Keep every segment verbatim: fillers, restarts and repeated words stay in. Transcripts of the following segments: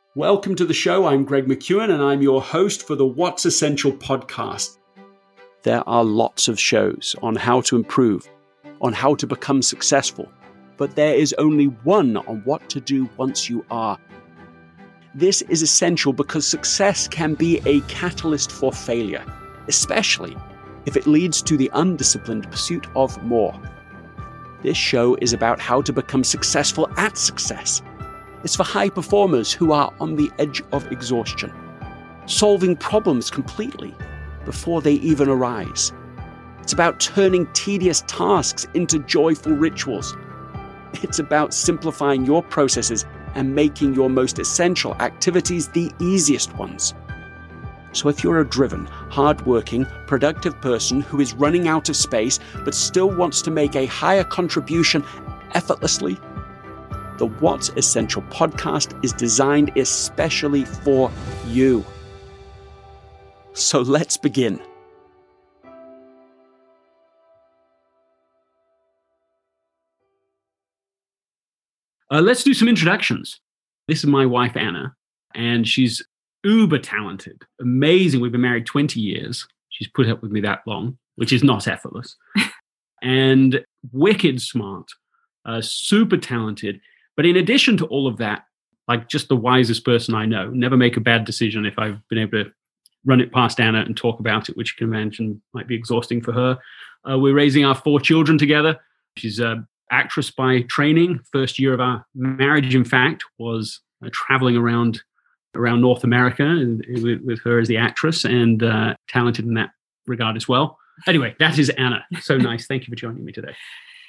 Welcome to the show. I'm Greg McKeown, and I'm your host for the What's Essential podcast. There are lots of shows on how to improve, on how to become successful, but there is only one on what to do once you are. This is essential because success can be a catalyst for failure, especially if it leads to the undisciplined pursuit of more. This show is about how to become successful at success. It's for high performers who are on the edge of exhaustion, solving problems completely before they even arise. It's about turning tedious tasks into joyful rituals. It's about simplifying your processes and making your most essential activities the easiest ones. So if you're a driven, hardworking, productive person who is running out of space but still wants to make a higher contribution effortlessly, the What's Essential podcast is designed especially for you. So let's begin. Uh, let's do some introductions. This is my wife, Anna, and she's uber talented, amazing. We've been married twenty years. She's put up with me that long, which is not effortless. And wicked smart, uh, super talented. But in addition to all of that, like just the wisest person I know, never make a bad decision if I've been able to run it past Anna and talk about it, which you can imagine might be exhausting for her. Uh, we're raising our four children together. She's an actress by training. First year of our marriage, in fact, was uh, traveling around around North America and, with, with her as the actress, and uh, talented in that regard as well. Anyway, that is Anna. So nice. Thank you for joining me today.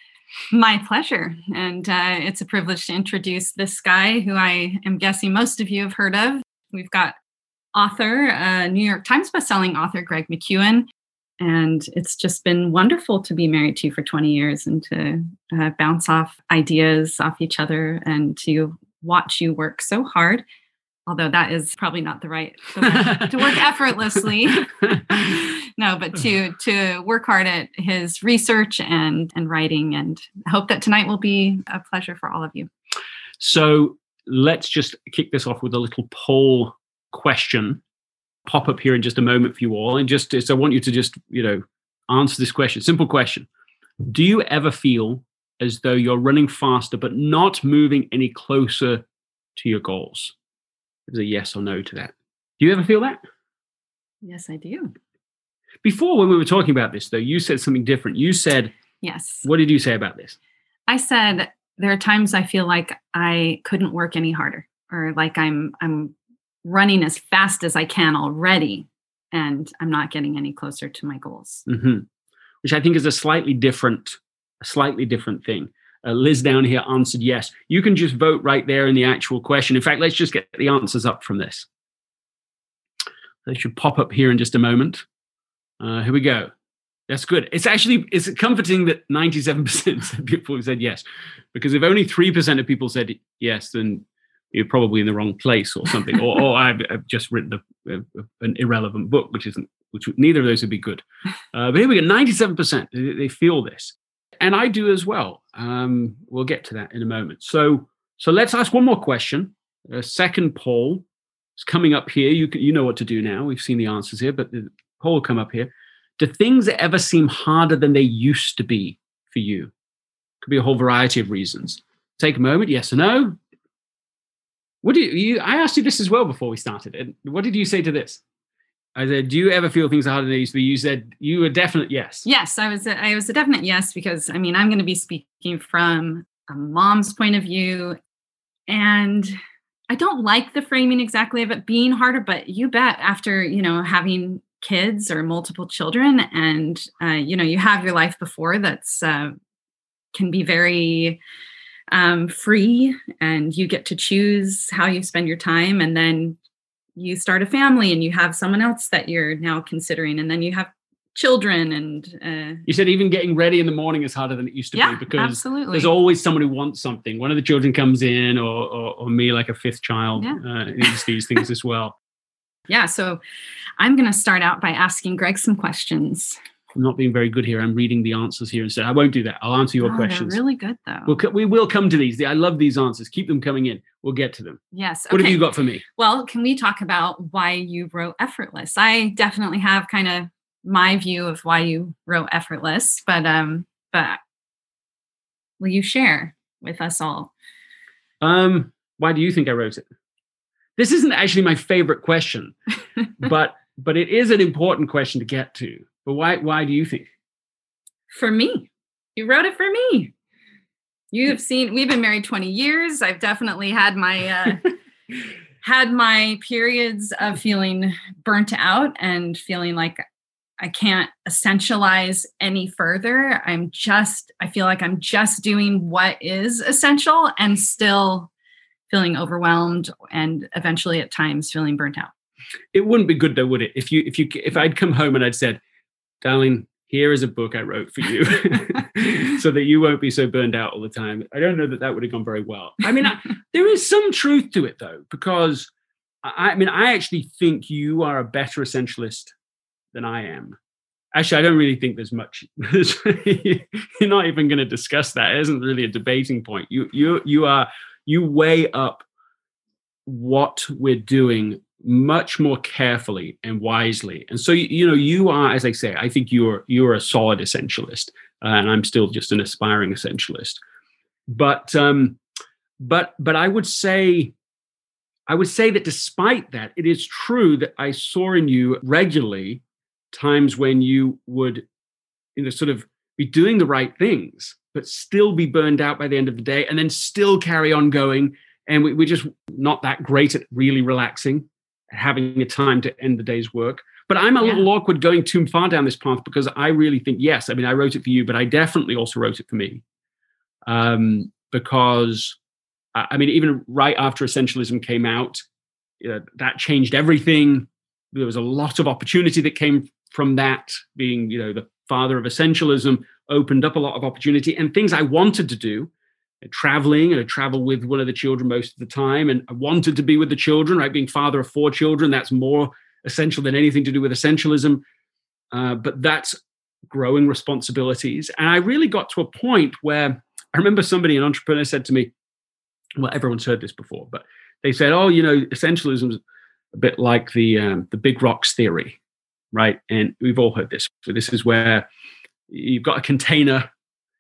My pleasure. And uh, it's a privilege to introduce this guy who I am guessing most of you have heard of. We've got author, uh, New York Times bestselling author, Greg McKeown. And it's just been wonderful to be married to you for twenty years and to uh, bounce off ideas off each other and to watch you work so hard. Although that is probably not the right, the word, to work effortlessly. No, but to to work hard at his research and, and writing. And I hope that tonight will be a pleasure for all of you. So let's just kick this off with a little poll question. Pop up here in just a moment for you all. And just so I want you to just, you know, answer this question. Simple question. Do you ever feel as though you're running faster but not moving any closer to your goals? There's a yes or no to that. Do you ever feel that? Yes, I do. Before, when we were talking about this, though, you said something different. You said, yes. What did you say about this? I said, there are times I feel like I couldn't work any harder, or like I'm I'm running as fast as I can already, and I'm not getting any closer to my goals. Mm-hmm. Which I think is a slightly different, a slightly different thing. Uh, Liz down here answered yes. You can just vote right there in the actual question. In fact, let's just get the answers up from this. They should pop up here in just a moment. Uh, here we go. That's good. It's actually, it's comforting that ninety-seven percent of people said yes, because if only three percent of people said yes, then you're probably in the wrong place or something. or, or I've, I've just written a, a, an irrelevant book, which isn't, which neither of those would be good. Uh, but here we go. ninety-seven percent, they, they feel this. And I do as well. Um, we'll get to that in a moment. So, so let's ask one more question. A second poll is coming up here. You can, you know what to do now. We've seen the answers here, but the poll will come up here. Do things ever seem harder than they used to be for you? Could be a whole variety of reasons. Take a moment. Yes or no? What do you, you? I asked you this as well before we started. And what did you say to this? I said, do you ever feel things are harder than they used to be? You said you were definite yes. Yes, I was. A, I was a definite yes, because I mean, I'm going to be speaking from a mom's point of view, and I don't like the framing exactly of it being harder, but you bet after, you know, having kids or multiple children, and uh, you know, you have your life before that's uh, can be very um, free, and you get to choose how you spend your time, and then you start a family and you have someone else that you're now considering, and then you have children. And uh, you said even getting ready in the morning is harder than it used to yeah, be, because absolutely. There's always someone who wants something. One of the children comes in, or or, or me, like a fifth child, yeah. uh, needs these things as well. Yeah, so I'm going to start out by asking Greg some questions. I'm not being very good here. I'm reading the answers here instead. I won't do that. I'll answer your oh, questions. They're really good, though. We'll, we will come to these. I love these answers. Keep them coming in. We'll get to them. Yes. Okay. What have you got for me? Well, can we talk about why you wrote Effortless? I definitely have kind of my view of why you wrote Effortless, but um, but will you share with us all? Um, why do you think I wrote it? This isn't actually my favorite question, but but it is an important question to get to. But why why do you think? For me. You wrote it for me. You have seen, we've been married twenty years. I've definitely had my uh, had my periods of feeling burnt out and feeling like I can't essentialize any further. I'm just, I feel like I'm just doing what is essential and still feeling overwhelmed and eventually at times feeling burnt out. It wouldn't be good though, would it? If you if you if I'd come home and I'd said, darling, here is a book I wrote for you so that you won't be so burned out all the time. I don't know that that would have gone very well. I mean, I, there is some truth to it though, because I, I mean, I actually think you are a better essentialist than I am. Actually, I don't really think there's much. You're not even going to discuss that. It isn't really a debating point. You, you, you are, you weigh up what we're doing much more carefully and wisely. And so, you, you know, you are, as I say, I think you're, you're a solid essentialist, uh, and I'm still just an aspiring essentialist. But, um, but, but I would say, I would say that despite that, it is true that I saw in you regularly times when you would, you know, sort of be doing the right things, but still be burned out by the end of the day, and then still carry on going. And we, we're just not that great at really relaxing, having a time to end the day's work. But I'm a yeah. little awkward going too far down this path, because I really think, yes, I mean, I wrote it for you, but I definitely also wrote it for me. Um, because, I mean, even right after Essentialism came out, you know, that changed everything. There was a lot of opportunity that came from that. Being, you know, the father of Essentialism opened up a lot of opportunity and things I wanted to do. Traveling, and I travel with one of the children most of the time, and I wanted to be with the children, right? Being father of four children, that's more essential than anything to do with Essentialism. Uh, but that's growing responsibilities. And I really got to a point where I remember somebody, an entrepreneur, said to me, well, everyone's heard this before, but they said, oh, you know, Essentialism is a bit like the um, the big rocks theory, right? And we've all heard this. So this is where you've got a container,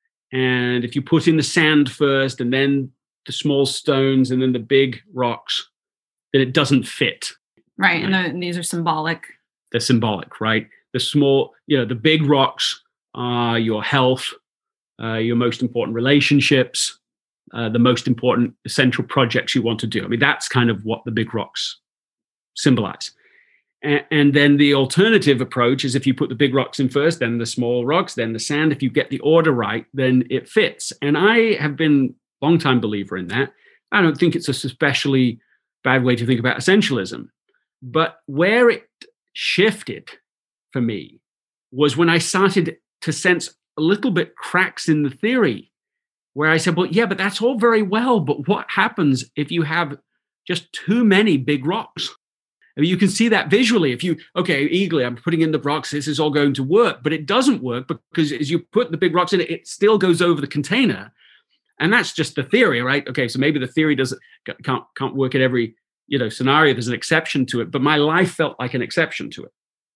and if you put in the sand first and then the small stones and then the big rocks, then it doesn't fit. Right. right? And, the, and these are symbolic. They're symbolic, right? The small, you know, the big rocks are your health, uh, your most important relationships, uh, the most important essential projects you want to do. I mean, that's kind of what the big rocks symbolize. And, and then the alternative approach is if you put the big rocks in first, then the small rocks, then the sand. If you get the order right, then it fits. And I have been a long-time believer in that. I don't think it's a especially bad way to think about essentialism. But where it shifted for me was when I started to sense a little bit cracks in the theory, where I said, well, yeah, but that's all very well, but what happens if you have just too many big rocks? I mean, you can see that visually. If you, okay, eagerly, I'm putting in the rocks, this is all going to work, but it doesn't work because as you put the big rocks in it, it still goes over the container. And that's just the theory, right? Okay, so maybe the theory doesn't can't can't work at every, you know, scenario. There's an exception to it, but my life felt like an exception to it.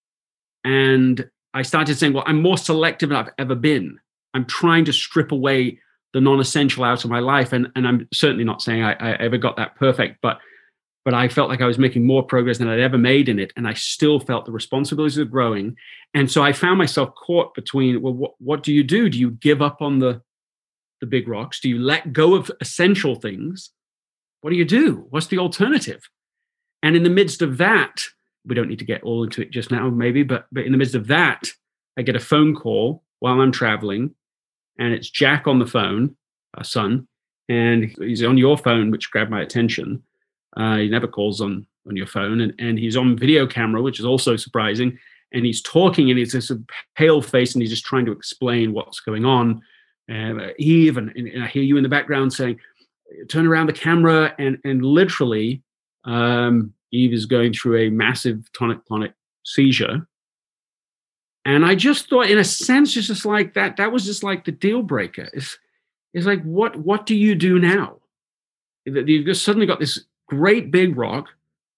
And I started saying, well, I'm more selective than I've ever been. I'm trying to strip away the non-essential out of my life. And, and I'm certainly not saying I, I ever got that perfect, but but I felt like I was making more progress than I'd ever made in it. And I still felt the responsibilities were growing. And so I found myself caught between, well, what, what do you do? Do you give up on the, the big rocks? Do you let go of essential things? What do you do? What's the alternative? And in the midst of that, we don't need to get all into it just now, maybe, but, but in the midst of that, I get a phone call while I'm traveling, and it's Jack on the phone, our son, and he's on your phone, which grabbed my attention. Uh, he never calls on, on your phone, and, and he's on video camera, which is also surprising. And he's talking, and he's this pale face, and he's just trying to explain what's going on. Uh, Eve, and, and I hear you in the background saying, turn around the camera, and and literally, um, Eve is going through a massive tonic-clonic seizure. And I just thought, in a sense, it's just like that, that was just like the deal breaker. It's, it's like, what, what do you do now? You've just suddenly got this great big rock.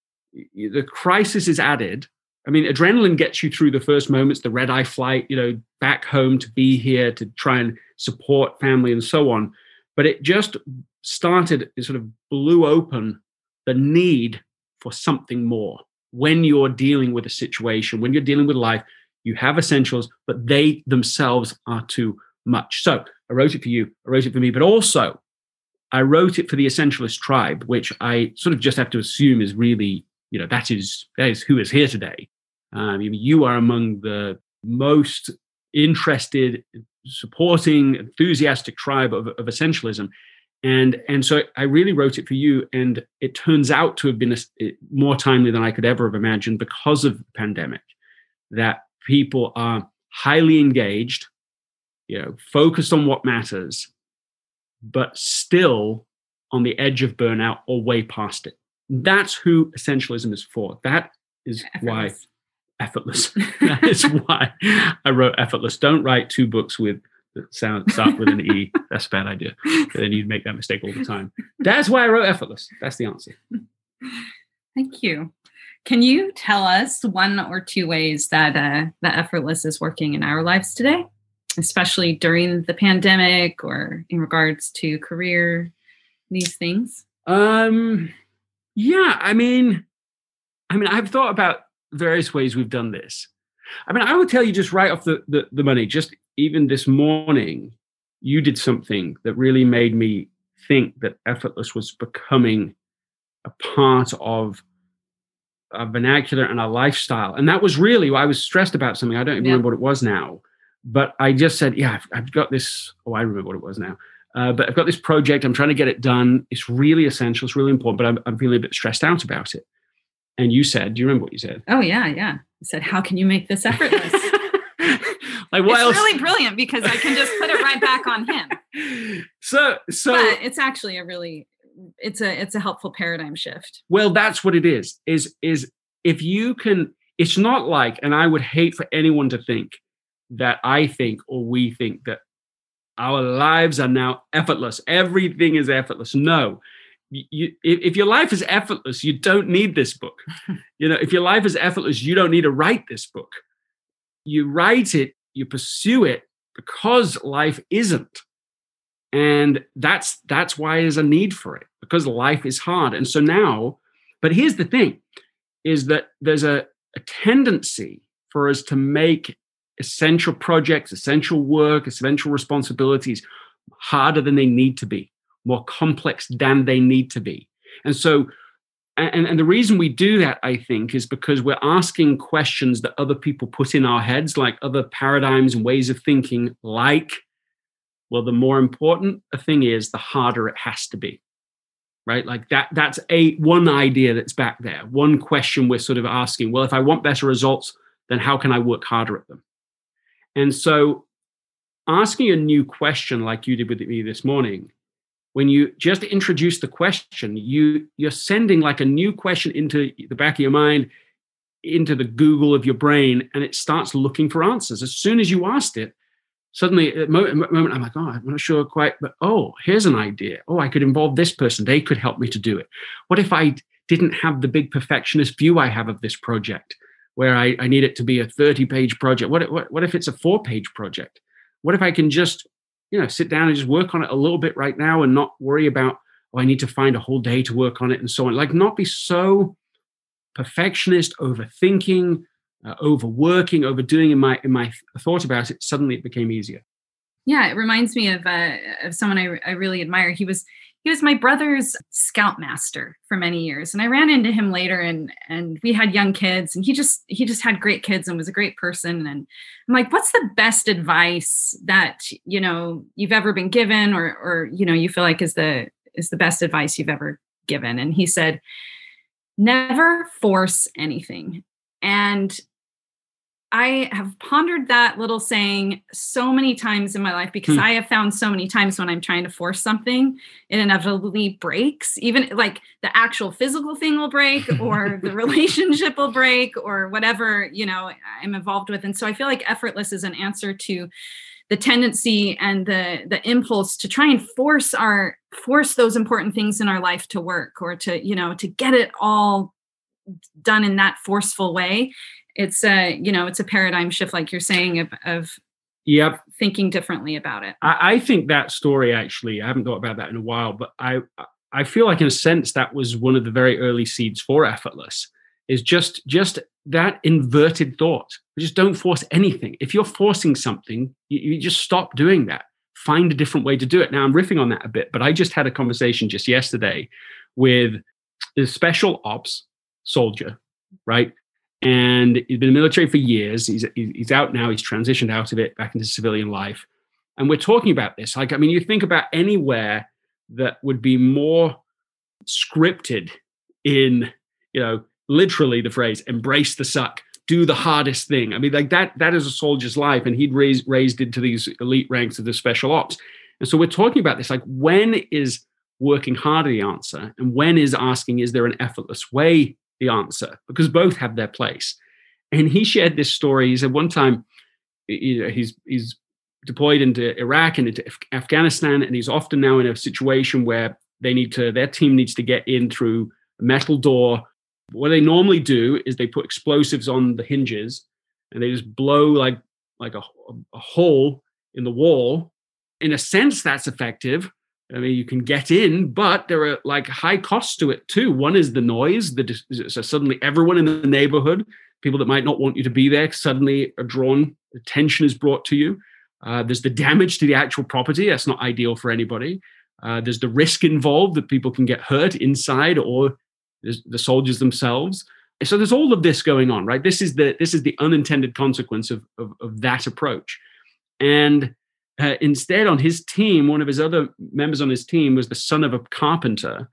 The crisis is added. I mean, adrenaline gets you through the first moments, the red eye flight, you know, back home to be here, to try and support family and so on. But it just started, it sort of blew open the need for something more. When you're dealing with a situation, when you're dealing with life, you have essentials, but they themselves are too much. So I wrote it for you, I wrote it for me, but also I wrote it for the Essentialist tribe, which I sort of just have to assume is really, you know, that is, that is who is here today. Um, you are among the most interested, supporting, enthusiastic tribe of, of essentialism. And, and so I really wrote it for you. And it turns out to have been a, more timely than I could ever have imagined because of the pandemic, that people are highly engaged, you know, focused on what matters, but still on the edge of burnout or way past it. That's who essentialism is for. That is why effortless. That is why I wrote Effortless. Don't write two books with that sound start with an E. That's a bad idea. Then you'd make that mistake all the time. That's why I wrote Effortless. That's the answer. Thank you. Can you tell us one or two ways that uh, that Effortless is working in our lives today, especially during the pandemic or in regards to career, these things? Um, yeah, I mean, I mean, I've thought about various ways we've done this. I mean, I would tell you just right off the, the, the money, just even this morning, you did something that really made me think that Effortless was becoming a part of a vernacular and a lifestyle. And that was really, I was stressed about something. I don't even yeah. remember what it was now, but I just said, yeah, I've, I've got this. Oh, I remember what it was now. Uh, but I've got this project. I'm trying to get it done. It's really essential. It's really important, but I'm, I'm feeling a bit stressed out about it. And you said, do you remember what you said? Oh, yeah, yeah. I said, how can you make this effortless? Like, what it's else? really brilliant because I can just put it right back on him. So, so but it's actually a really, it's a, it's a helpful paradigm shift. Well, that's what it is, is, is if you can, it's not like, and I would hate for anyone to think that I think, or we think that our lives are now effortless. Everything is effortless. No. You, if your life is effortless, you don't need this book. You know, if your life is effortless, you don't need to write this book. You write it, you pursue it because life isn't. And that's that's why there's a need for it, because life is hard. And so now, but here's the thing, is that there's a, a tendency for us to make essential projects, essential work, essential responsibilities harder than they need to be, more complex than they need to be. And so, and, and the reason we do that, I think, is because we're asking questions that other people put in our heads, like other paradigms and ways of thinking, like, well, the more important a thing is, the harder it has to be, right? Like that, that's a one idea that's back there. One question we're sort of asking, well, if I want better results, then how can I work harder at them? And so asking a new question like you did with me this morning, when you just introduce the question, you, you're sending like a new question into the back of your mind, into the Google of your brain, and it starts looking for answers. As soon as you asked it, suddenly, at a moment, I'm like, oh, I'm not sure quite, but oh, here's an idea. Oh, I could involve this person. They could help me to do it. What if I didn't have the big perfectionist view I have of this project, where I, I need it to be a thirty-page project? What, what, what if it's a four-page project? What if I can just, you know, sit down and just work on it a little bit right now and not worry about, oh, I need to find a whole day to work on it and so on. Like, not be so perfectionist, overthinking, uh, overworking, overdoing in my in my thought about it. Suddenly it became easier. Yeah, it reminds me of uh, of someone I, I really admire. He was he was my brother's scoutmaster for many years, and I ran into him later, and and we had young kids, and he just he just had great kids and was a great person. And I'm like, what's the best advice that you know you've ever been given, or or you know you feel like is the is the best advice you've ever given? And he said, never force anything. And I have pondered that little saying so many times in my life because Hmm. I have found so many times when I'm trying to force something, it inevitably breaks. Even like the actual physical thing will break, or the relationship will break, or whatever, you know, I'm involved with. And so I feel like effortless is an answer to the tendency and the the impulse to try and force our force those important things in our life to work, or to, you know, to get it all done in that forceful way. It's a, you know, it's a paradigm shift, like you're saying, of, of Yep. thinking differently about it. I, I think that story, actually, I haven't thought about that in a while, but I I feel like in a sense that was one of the very early seeds for effortless, is just just that inverted thought. Just don't force anything. If you're forcing something, you, you just stop doing that. Find a different way to do it. Now I'm riffing on that a bit, but I just had a conversation just yesterday with a special ops soldier, right? And he's been in the military for years. He's he's out now. He's transitioned out of it back into civilian life. And we're talking about this. Like, I mean, you think about anywhere that would be more scripted in, you know, literally the phrase, embrace the suck, do the hardest thing. I mean, like that, that is a soldier's life. And he'd raised, raised into these elite ranks of the special ops. And so we're talking about this, like, when is working harder the answer? And when is asking, is there an effortless way the answer? Because both have their place. And he shared this story. He said one time, you know, he's he's deployed into Iraq and into Af- Afghanistan, and he's often now in a situation where they need to, their team needs to get in through a metal door. What they normally do is they put explosives on the hinges, and they just blow like like a, a hole in the wall. In a sense, that's effective. I mean, you can get in, but there are like high costs to it too. One is the noise. The, so suddenly everyone in the neighborhood, people that might not want you to be there, suddenly are drawn, attention is brought to you. Uh, there's the damage to the actual property. That's not ideal for anybody. Uh, there's the risk involved that people can get hurt inside, or there's the soldiers themselves. So there's all of this going on, right? This is the this is the unintended consequence of, of, of that approach. And Uh, instead, on his team, one of his other members on his team was the son of a carpenter.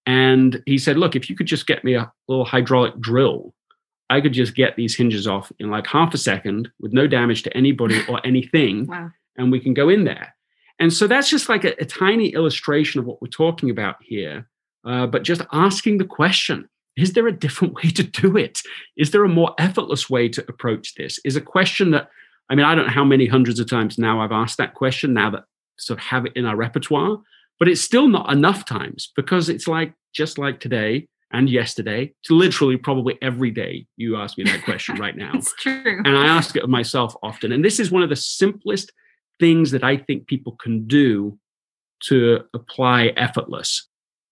And he said, look, if you could just get me a little hydraulic drill, I could just get these hinges off in like half a second with no damage to anybody or anything. Wow. And we can go in there. And so that's just like a, a tiny illustration of what we're talking about here. Uh, but just asking the question, is there a different way to do it? Is there a more effortless way to approach this? Is a question that, I mean, I don't know how many hundreds of times now I've asked that question, now that sort of have it in our repertoire, but it's still not enough times, because it's like, just like today and yesterday, it's literally probably every day you ask me that question right now. It's true. And I ask it of myself often. And this is one of the simplest things that I think people can do to apply effortless.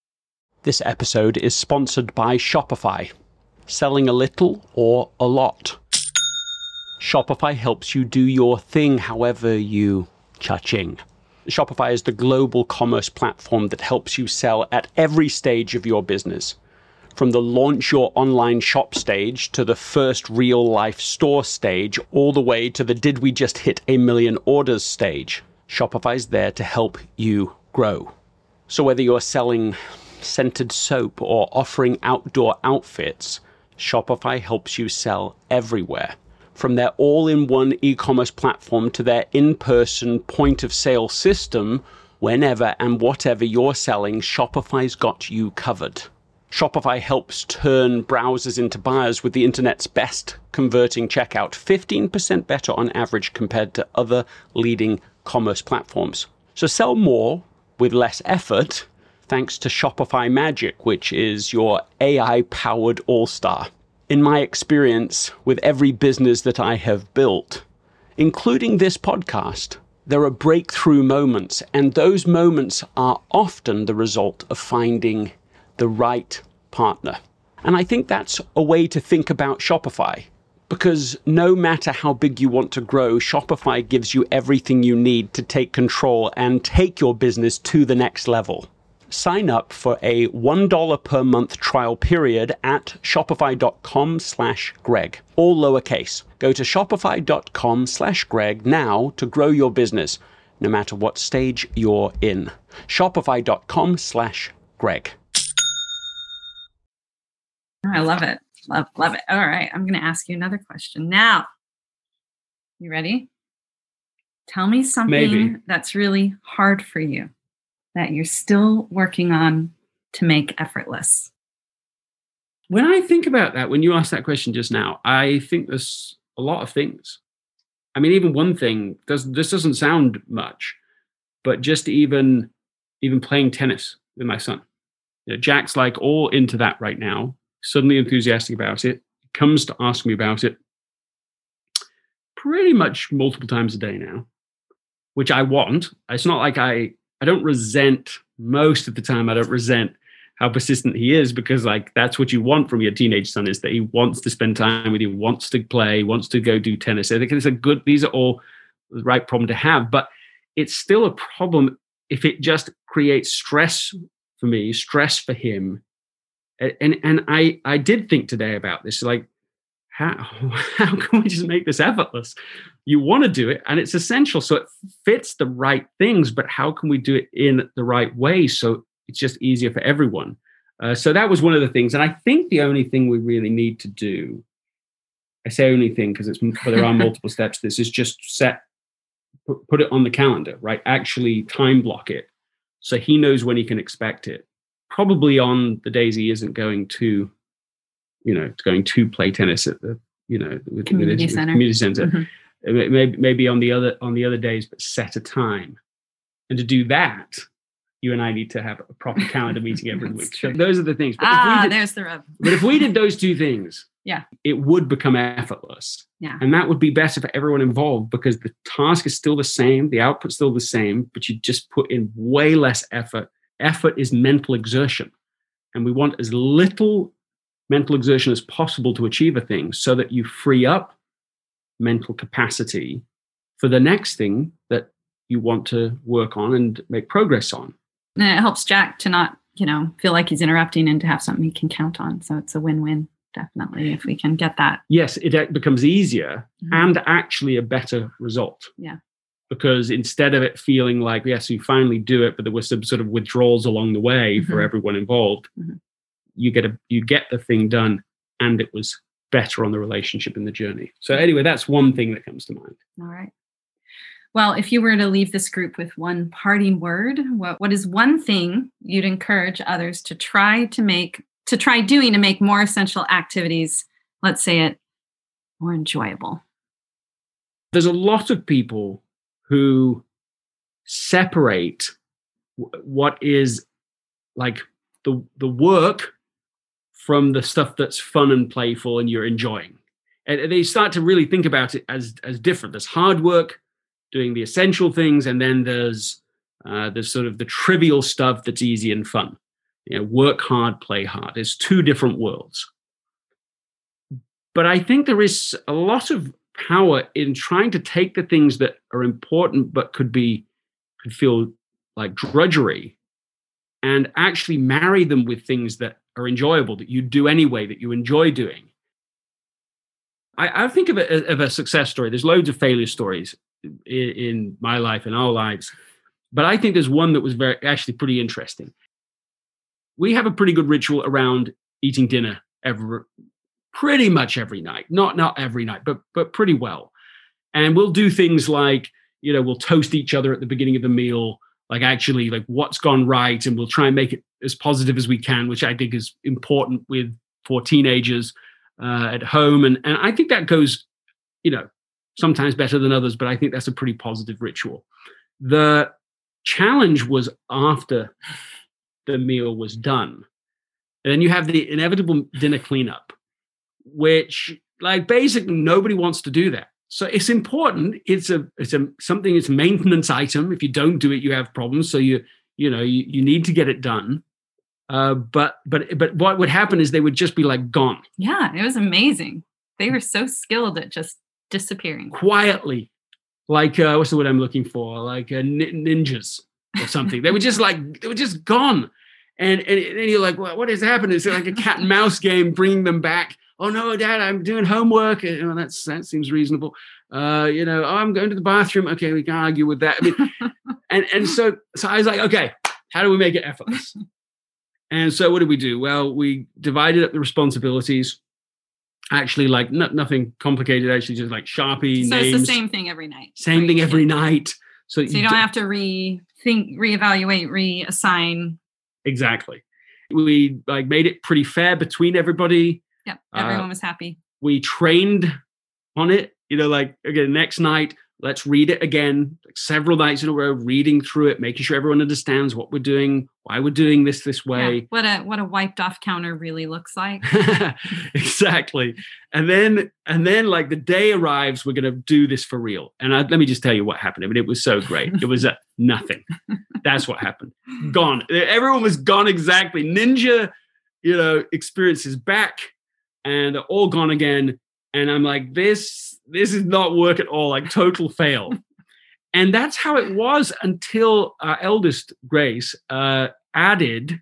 This episode is sponsored by Shopify. Selling a little or a lot. Shopify helps you do your thing however you cha-ching. Shopify is the global commerce platform that helps you sell at every stage of your business. From the launch your online shop stage to the first real life store stage, all the way to the did we just hit a million orders stage. Shopify's there to help you grow. So whether you're selling scented soap or offering outdoor outfits, Shopify helps you sell everywhere. From their all-in-one e-commerce platform to their in-person point-of-sale system, whenever and whatever you're selling, Shopify's got you covered. Shopify helps turn browsers into buyers with the internet's best converting checkout, fifteen percent better on average compared to other leading commerce platforms. So sell more with less effort thanks to Shopify Magic, which is your A I-powered all-star. In my experience with every business that I have built, including this podcast, there are breakthrough moments, and those moments are often the result of finding the right partner. And I think that's a way to think about Shopify, because no matter how big you want to grow, Shopify gives you everything you need to take control and take your business to the next level. Sign up for a one dollar per month trial period at shopify.com slash Greg, all lowercase. Go to shopify.com slash Greg now to grow your business, no matter what stage you're in. Shopify.com slash Greg. I love it. Love, love it. All right. I'm going to ask you another question now. You ready? Tell me something Maybe. that's really hard for you that you're still working on to make effortless. When I think about that, when you asked that question just now, I think there's a lot of things. I mean, even one thing, does, this doesn't sound much, but just even, even playing tennis with my son. You know, Jack's like all into that right now, suddenly enthusiastic about it, comes to ask me about it pretty much multiple times a day now, which I want. It's not like I, I don't resent, most of the time I don't resent how persistent he is, because like that's what you want from your teenage son, is that he wants to spend time with you, wants to play, wants to go do tennis. I think it's a good, these are all the right problem to have, but it's still a problem if it just creates stress for me, stress for him. And and I I did think today about this, like, how how can we just make this effortless? You want to do it, and it's essential, so it fits the right things, but how can we do it in the right way so it's just easier for everyone? Uh, so that was one of the things, and I think the only thing we really need to do, I say only thing because it's, but there are multiple steps. This is just set, put, put it on the calendar, right? Actually time block it so he knows when he can expect it. Probably on the days he isn't going to, you know, going to play tennis at the, you know, with, community with his, center. Community center. Mm-hmm. Maybe maybe on the other on the other days, but set a time. And to do that, you and I need to have a proper calendar meeting every week. So those are the things. But ah, if we did, there's the rub. but if we did those two things, yeah, it would become effortless. Yeah. And that would be better for everyone involved, because the task is still the same, the output's still the same, but you just put in way less effort. Effort is mental exertion. And we want as little mental exertion as possible to achieve a thing, so that you free up mental capacity for the next thing that you want to work on and make progress on. And it helps Jack to not, you know, feel like he's interrupting, and to have something he can count on. So it's a win-win, definitely, if we can get that. Yes, it becomes easier mm-hmm. and actually a better result. Yeah. Because instead of it feeling like, yes, you finally do it, but there were some sort of withdrawals along the way mm-hmm. for everyone involved, mm-hmm. you get a you get the thing done, and it was better on the relationship in the journey. So anyway, that's one thing that comes to mind. All right. Well, if you were to leave this group with one parting word, what, what is one thing you'd encourage others to try to make, to try doing to make more essential activities, let's say it, more enjoyable? There's a lot of people who separate w- what is like the the work from the stuff that's fun and playful and you're enjoying. And they start to really think about it as, as different. There's hard work, doing the essential things, and then there's uh, there's sort of the trivial stuff that's easy and fun. You know, work hard, play hard. It's two different worlds. But I think there is a lot of power in trying to take the things that are important but could be could feel like drudgery, and actually marry them with things that are enjoyable, that you do anyway, that you enjoy doing. I, I think of it as of a success story. There's loads of failure stories in, in my life and our lives, but I think there's one that was very actually pretty interesting. We have a pretty good ritual around eating dinner every, pretty much every night. Not not every night, but but pretty well. And we'll do things like, you know, we'll toast each other at the beginning of the meal, like actually like what's gone right, and we'll try and make it as positive as we can, which I think is important with for teenagers uh, at home. And, and I think that goes, you know, sometimes better than others, but I think that's a pretty positive ritual. The challenge was after the meal was done. And then you have the inevitable dinner cleanup, which like basically nobody wants to do that. So it's important. It's a it's a something. It's a maintenance item. If you don't do it, you have problems. So you you know you, you need to get it done. Uh, but but but what would happen is they would just be like gone. Yeah, it was amazing. They were so skilled at just disappearing quietly, like uh, what's the word I'm looking for? Like uh, ninjas or something. They were just like they were just gone. And and then you're like, well, what has happened? It's like a cat and mouse game, bringing them back. Oh no, Dad, I'm doing homework. You know, that's that seems reasonable. Uh, you know, oh, I'm going to the bathroom. Okay, we can argue with that. I mean, and and so so I was like, okay, how do we make it effortless? And so what did we do? Well, we divided up the responsibilities. Actually, like no, nothing complicated. Actually, just like Sharpie so names. It's the same thing every night. Same thing every night. So, so you don't have to rethink, reevaluate, reassign. Exactly. We like made it pretty fair between everybody. Yeah, everyone uh, was happy. We trained on it. You know, like again, next night, let's read it again, like several nights in a row, reading through it, making sure everyone understands what we're doing, why we're doing this this way. Yeah, what a what a wiped off counter really looks like. Exactly. And then and then like the day arrives, we're going to do this for real. And I, let me just tell you what happened. I mean, it was so great. It was uh, nothing. That's what happened. Gone. Everyone was gone exactly. Ninja, you know, experience is back, and they're all gone again. And I'm like, this, this is not work at all, like total fail. And that's how it was until our eldest, Grace, uh, added,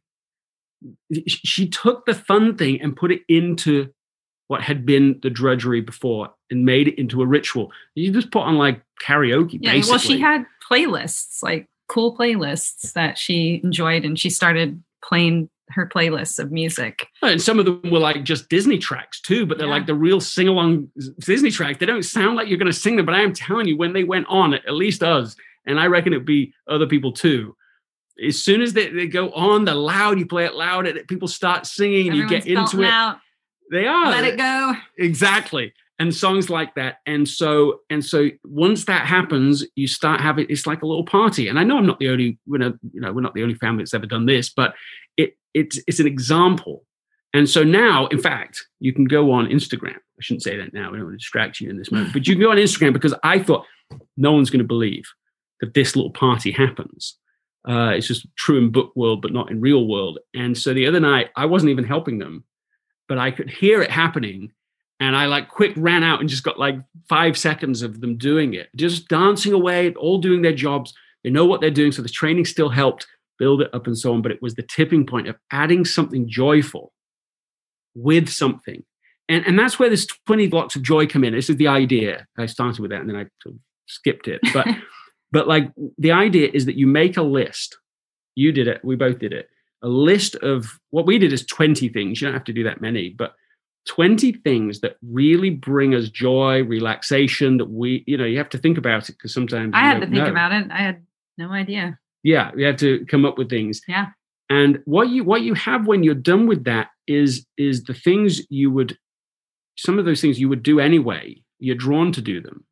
she took the fun thing and put it into what had been the drudgery before and made it into a ritual. You just put on like karaoke, yeah, basically. Well, she had playlists, like cool playlists that she enjoyed, and she started playing her playlists of music. And some of them were like just Disney tracks too, but they're yeah. like the real sing-along Disney tracks. They don't sound like you're going to sing them, but I am telling you, when they went on, at least us, and I reckon it'd be other people too, as soon as they, they go on, they're loud, you play it loud, and people start singing, and you get into it. Out. They are. Let it go. Exactly. And songs like that. And so, and so once that happens, you start having, it's like a little party. And I know I'm not the only, we're not, you know, we're not the only family that's ever done this, but it it's it's an example. And so now, in fact, you can go on Instagram. I shouldn't say that now. I don't want to distract you in this moment, but you can go on Instagram, because I thought no one's going to believe that this little party happens. Uh, it's just true in book world, but not in real world. And so the other night, I wasn't even helping them, but I could hear it happening. And I like quick ran out and just got like five seconds of them doing it, just dancing away, all doing their jobs. They know what they're doing. So the training still helped build it up and so on. But it was the tipping point of adding something joyful with something. And, and that's where this twenty blocks of joy come in. This is the idea. I started with that and then I sort of skipped it. But, but like the idea is that you make a list. You did it. We both did it. A list of what we did is twenty things. You don't have to do that many, but twenty things that really bring us joy, relaxation, that we, you know, you have to think about it, because sometimes I had to think know. about it. I had no idea. Yeah, you have to come up with things. Yeah. And what you what you have when you're done with that is is the things you would, some of those things you would do anyway. You're drawn to do them.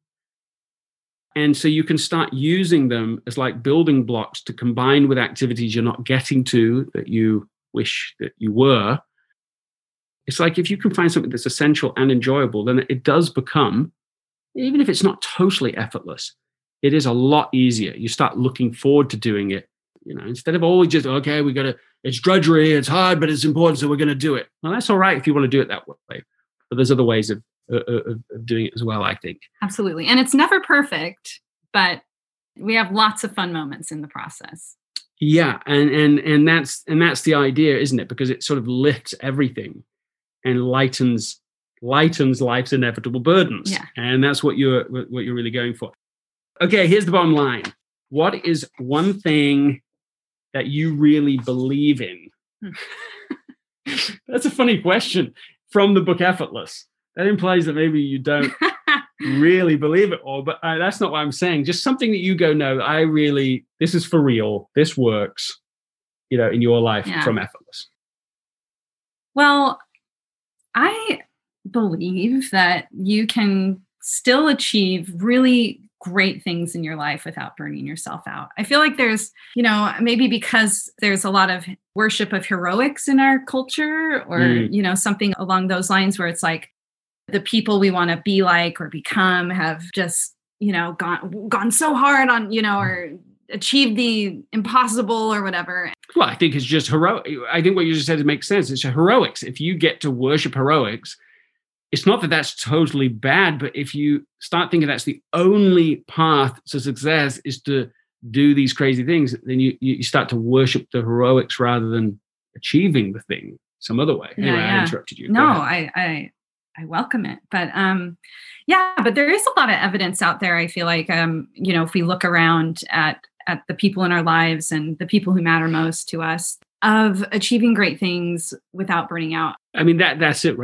And so you can start using them as like building blocks to combine with activities you're not getting to that you wish that you were. It's like if you can find something that's essential and enjoyable, then it does become, even if it's not totally effortless, it is a lot easier. You start looking forward to doing it, you know, instead of always just, okay, we got to, it's drudgery, it's hard, but it's important, so we're going to do it. Well, that's all right if you want to do it that way. But there's other ways of, uh, of, of doing it as well, I think. Absolutely. And it's never perfect, but we have lots of fun moments in the process. Yeah. And, and, and that's, and that's the idea, isn't it? Because it sort of lifts everything and lightens lightens life's inevitable burdens. Yeah. And that's what you're what you're really going for. Okay, here's the bottom line. What is one thing that you really believe in? Hmm. That's a funny question from the book Effortless. That implies that maybe you don't really believe it all, but uh, that's not what I'm saying. Just something that you go, no, I really, this is for real. This works, you know, in your life yeah. from Effortless. Well, I believe that you can still achieve really great things in your life without burning yourself out. I feel like there's, you know, maybe because there's a lot of worship of heroics in our culture, or, mm. you know, something along those lines, where it's like the people we want to be like or become have just, you know, gone gone so hard on, you know, or achieved the impossible or whatever. Well, I think it's just heroic. I think what you just said makes sense. It's heroics. If you get to worship heroics, it's not that that's totally bad, but if you start thinking that's the only path to success is to do these crazy things, then you you start to worship the heroics rather than achieving the thing some other way. Anyway, yeah, yeah. I interrupted you. No, I, I I welcome it. But um, yeah, but there is a lot of evidence out there. I feel like, um, you know, if we look around at at the people in our lives and the people who matter most to us, of achieving great things without burning out. I mean, that that's it right there.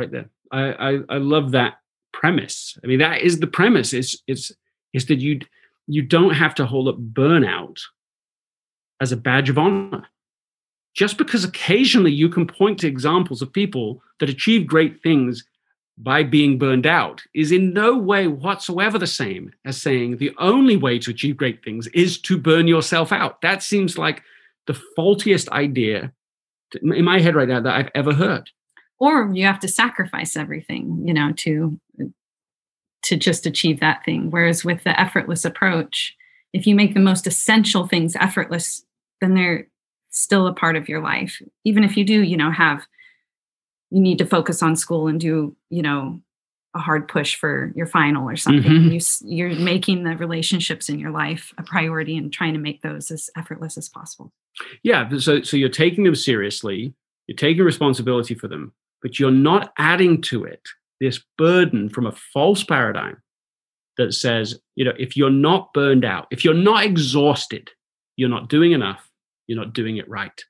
I, I, I love that premise. I mean, that is the premise. It's, it's, is that you, you don't have to hold up burnout as a badge of honor. Just because occasionally you can point to examples of people that achieve great things by being burned out is in no way whatsoever the same as saying the only way to achieve great things is to burn yourself out. That seems like the faultiest idea in my head right now that I've ever heard. Or you have to sacrifice everything, you know, to to just achieve that thing. Whereas with the effortless approach, if you make the most essential things effortless, then they're still a part of your life. Even if you do, you know, have, you need to focus on school and do, you know, a hard push for your final or something. Mm-hmm. You, you're making the relationships in your life a priority and trying to make those as effortless as possible. Yeah. So, so you're taking them seriously, you're taking responsibility for them, but you're not adding to it this burden from a false paradigm that says, you know, if you're not burned out, if you're not exhausted, you're not doing enough, you're not doing it right.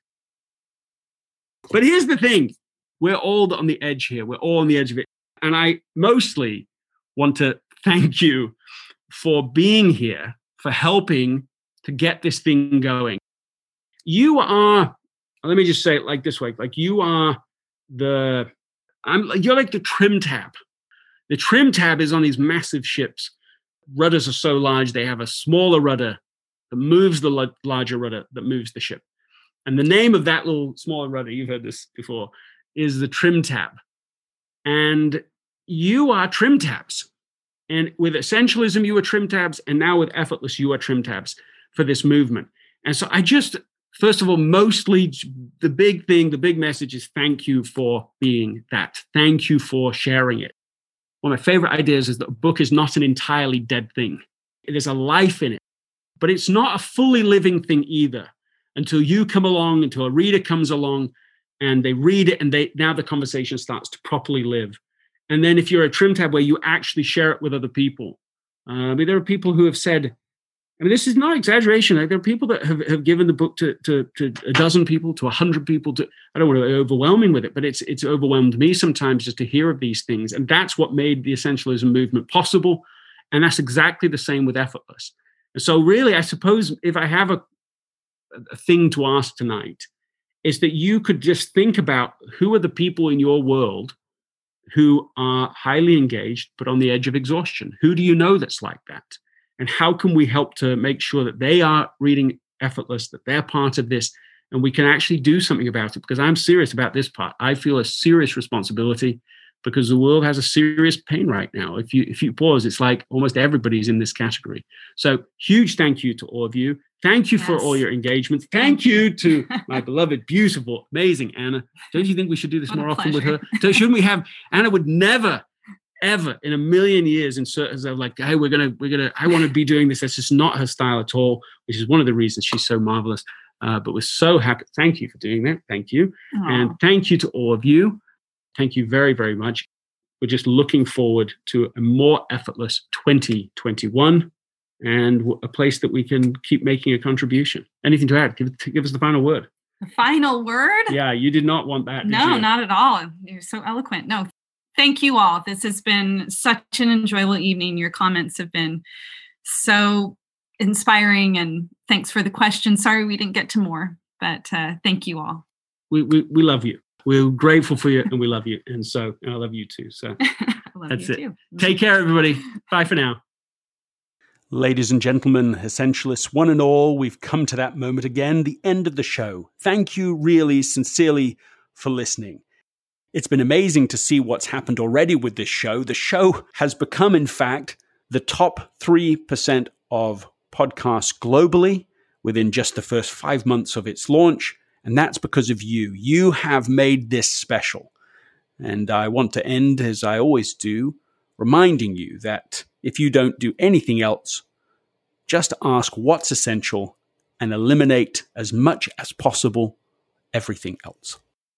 But here's the thing. We're all on the edge here. We're all on the edge of it. And I mostly want to thank you for being here, for helping to get this thing going. You are, let me just say it like this way, like you are the, I'm, you're like the trim tab. The trim tab is on these massive ships. Rudders are so large, they have a smaller rudder that moves the l- larger rudder that moves the ship. And the name of that little smaller rudder, you've heard this before, is the trim tab. And you are trim tabs. And with Essentialism, you are trim tabs. And now with Effortless, you are trim tabs for this movement. And so I just, first of all, mostly the big thing, the big message is thank you for being that. Thank you for sharing it. One of my favorite ideas is that a book is not an entirely dead thing. There's a life in it, but it's not a fully living thing either until you come along, until a reader comes along and they read it and they now the conversation starts to properly live. And then if you're a trim tab where you actually share it with other people, uh, I mean, there are people who have said, I mean, this is not exaggeration. Like, there are people that have, have given the book to, to, to a dozen people, to a hundred people. To I don't want to be overwhelming with it, but it's it's overwhelmed me sometimes just to hear of these things. And that's what made the Essentialism movement possible. And that's exactly the same with Effortless. And so really, I suppose if I have a, a thing to ask tonight, is that you could just think about who are the people in your world who are highly engaged, but on the edge of exhaustion. Who do you know that's like that? And how can we help to make sure that they are reading Effortless, that they're part of this, and we can actually do something about it? Because I'm serious about this part. I feel a serious responsibility because the world has a serious pain right now. If you if you pause, it's like almost everybody's in this category. So huge thank you to all of you. Thank you yes. for all your engagements. Thank you to my beloved, beautiful, amazing Anna. Don't you think we should do this what more often with her? So shouldn't we have, Anna would never, ever in a million years insert herself like, hey, we're going to, we're going to, I want to be doing this. That's just not her style at all, which is one of the reasons she's so marvelous. Uh, but we're so happy. Thank you for doing that. Thank you. Aww. And thank you to all of you. Thank you very, very much. We're just looking forward to a more effortless twenty twenty-one. And a place that we can keep making a contribution. Anything to add? Give, give us the final word. The final word? Yeah, you did not want that. No, you? not at all. You're so eloquent. No, thank you all. This has been such an enjoyable evening. Your comments have been so inspiring, and thanks for the questions. Sorry we didn't get to more, but uh, thank you all. We, we we love you. We're grateful for you, and we love you. And so, and I love you too. So I love that's you it. Too. Take care, everybody. Bye for now. Ladies and gentlemen, Essentialists, one and all, we've come to that moment again, the end of the show. Thank you really, sincerely for listening. It's been amazing to see what's happened already with this show. The show has become, in fact, the top three percent of podcasts globally within just the first five months of its launch. And that's because of you. You have made this special. And I want to end, as I always do, reminding you that if you don't do anything else, just ask what's essential and eliminate as much as possible everything else.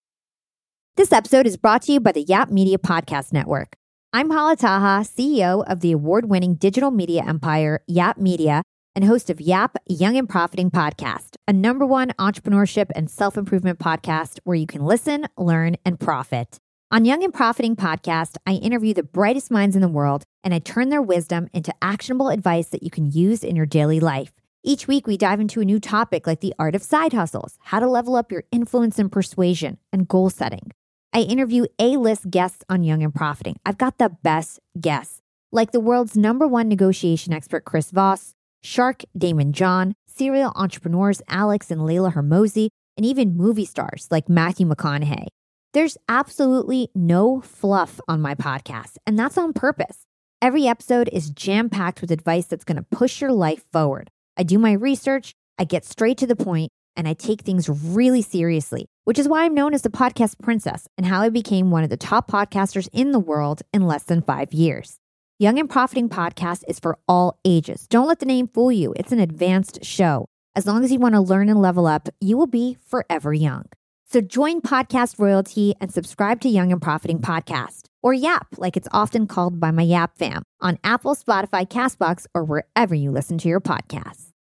This episode is brought to you by the Yap Media Podcast Network. I'm Hala Taha, C E O of the award-winning digital media empire, Yap Media, and host of Yap Young and Profiting Podcast, a number one entrepreneurship and self-improvement podcast where you can listen, learn, and profit. On Young and Profiting Podcast, I interview the brightest minds in the world and I turn their wisdom into actionable advice that you can use in your daily life. Each week, we dive into a new topic like the art of side hustles, how to level up your influence and persuasion, and goal setting. I interview A-list guests on Young and Profiting. I've got the best guests, like the world's number one negotiation expert, Chris Voss, Shark Damon John, serial entrepreneurs Alex and Layla Hermosi, and even movie stars like Matthew McConaughey. There's absolutely no fluff on my podcast, and that's on purpose. Every episode is jam-packed with advice that's going to push your life forward. I do my research, I get straight to the point, and I take things really seriously, which is why I'm known as the podcast princess and how I became one of the top podcasters in the world in less than five years. Young and Profiting Podcast is for all ages. Don't let the name fool you. It's an advanced show. As long as you want to learn and level up, you will be forever young. So join Podcast Royalty and subscribe to Young and Profiting Podcast, or YAP, like it's often called by my YAP fam, on Apple, Spotify, CastBox, or wherever you listen to your podcasts.